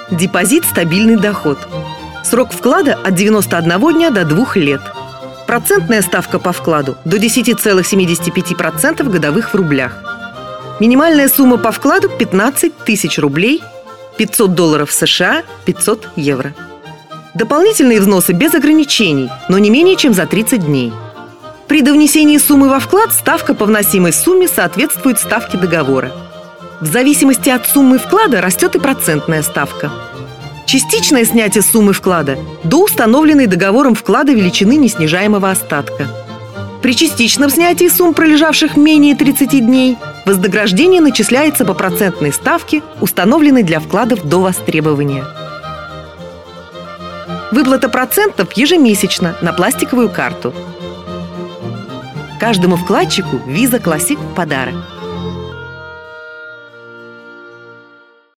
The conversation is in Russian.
Депозит – стабильный доход. Срок вклада от 91 дня до 2 лет. Процентная ставка по вкладу до 10,75% годовых в рублях. Минимальная сумма по вкладу – 15 тысяч рублей, $500 США, 500 евро. Дополнительные взносы без ограничений, но не менее чем за 30 дней. При довнесении суммы во вклад ставка по вносимой сумме соответствует ставке договора. В зависимости от суммы вклада растет и процентная ставка. Частичное снятие суммы вклада до установленной договором вклада величины неснижаемого остатка. При частичном снятии сумм, пролежавших менее 30 дней, вознаграждение начисляется по процентной ставке, установленной для вкладов до востребования. Выплата процентов ежемесячно на пластиковую карту. Каждому вкладчику Visa Classic в подарок.